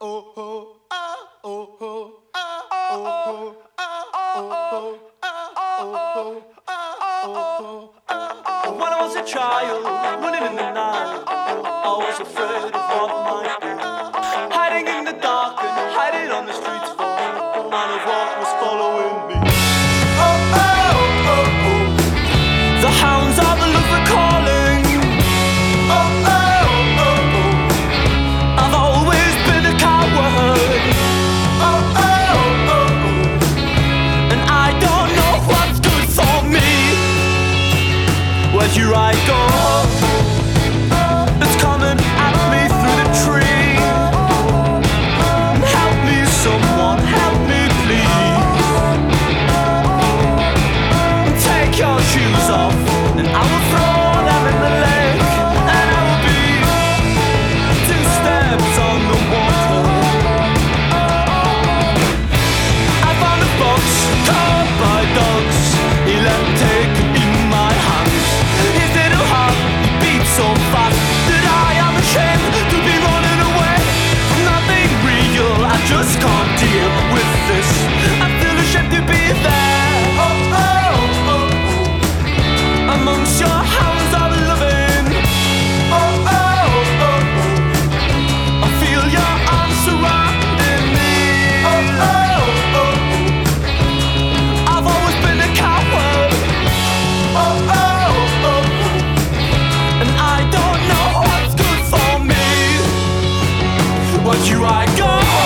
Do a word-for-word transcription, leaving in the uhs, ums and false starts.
When I was a child, running in the night, I was afraid of what might be. Hiding in the dark and hiding on the streets for man of what was following me. Oh, oh, oh, oh. The hounds of the love are calling. Oh, oh, oh, oh. I've always been a coward. Oh, oh, oh, oh. And I don't know what's good for me. Well, here I go. It's coming at me through the tree. Help me, someone, help me, please. Take your shoes off, and I will throw them in the lake, and I will be two steps on the water. I found a box caught by dogs. He let me take it in my hands. His little heart, he beat so fast that I am ashamed to be running away from nothing real. I just can't deal with this. I feel ashamed to be there. Oh, oh, oh, oh. Amongst your hounds of loving. Oh, oh, oh, oh. I feel your arms surrounding me. Oh, oh, oh, oh. I've always been a coward. Oh, oh, oh, oh. And I don't know what's good for me. But here I go.